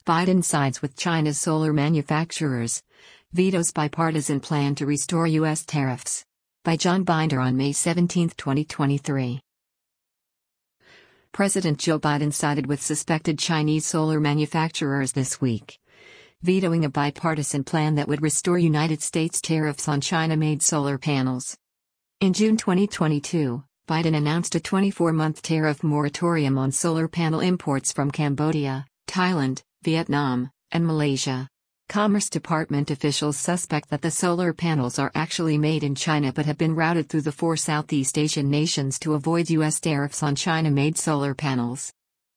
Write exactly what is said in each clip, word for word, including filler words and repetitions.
Biden sides with China's solar manufacturers. Vetoes bipartisan plan to restore U S tariffs. By John Binder on May seventeenth, twenty twenty-three. President Joe Biden sided with suspected Chinese solar manufacturers this week, vetoing a bipartisan plan that would restore United States tariffs on China-made solar panels. In June twenty twenty-two, Biden announced a twenty-four month tariff moratorium on solar panel imports from Cambodia, Thailand, Vietnam, and Malaysia. Commerce Department officials suspect that the solar panels are actually made in China but have been routed through the four Southeast Asian nations to avoid U S tariffs on China-made solar panels.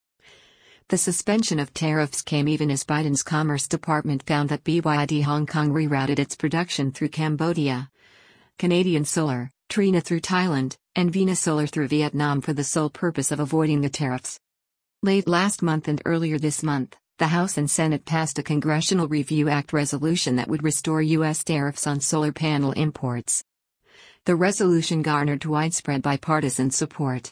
The suspension of tariffs came even as Biden's Commerce Department found that B Y D Hong Kong rerouted its production through Cambodia, Canadian Solar, Trina through Thailand, and Vina Solar through Vietnam for the sole purpose of avoiding the tariffs. Late last month and earlier this month, the House and Senate passed a Congressional Review Act resolution that would restore U S tariffs on solar panel imports. The resolution garnered widespread bipartisan support.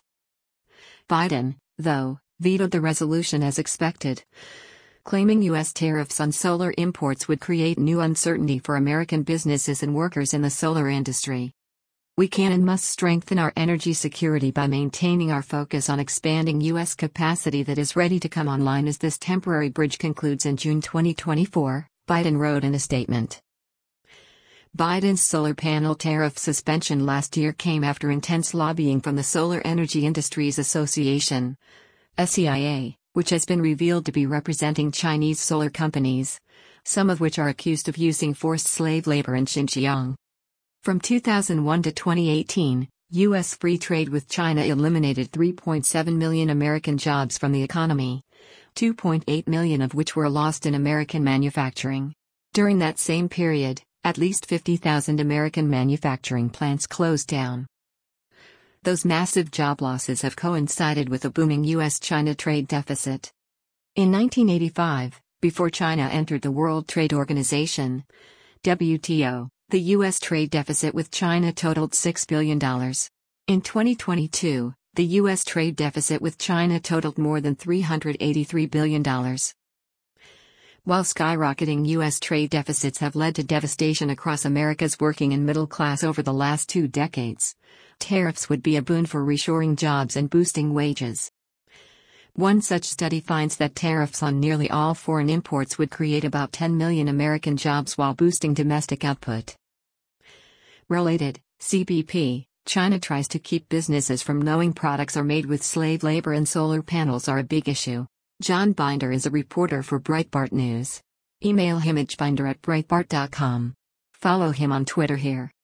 Biden, though, vetoed the resolution as expected, claiming U S tariffs on solar imports would create new uncertainty for American businesses and workers in the solar industry. We can and must strengthen our energy security by maintaining our focus on expanding U S capacity that is ready to come online as this temporary bridge concludes in June twenty twenty-four, Biden wrote in a statement. Biden's solar panel tariff suspension last year came after intense lobbying from the Solar Energy Industries Association, S E I A, which has been revealed to be representing Chinese solar companies, some of which are accused of using forced slave labor in Xinjiang. From two thousand one to twenty eighteen, U S free trade with China eliminated three point seven million American jobs from the economy, two point eight million of which were lost in American manufacturing. During that same period, at least fifty thousand American manufacturing plants closed down. Those massive job losses have coincided with a booming U S China trade deficit. In nineteen eighty-five, before China entered the World Trade Organization, W T O, the U S trade deficit with China totaled six billion dollars. In twenty twenty-two, the U S trade deficit with China totaled more than three hundred eighty-three billion dollars. While skyrocketing U S trade deficits have led to devastation across America's working and middle class over the last two decades, tariffs would be a boon for reshoring jobs and boosting wages. One such study finds that tariffs on nearly all foreign imports would create about ten million American jobs while boosting domestic output. Related, C B P, China tries to keep businesses from knowing products are made with slave labor and solar panels are a big issue. John Binder is a reporter for Breitbart News. Email him at binder at breitbart dot com. Follow him on Twitter here.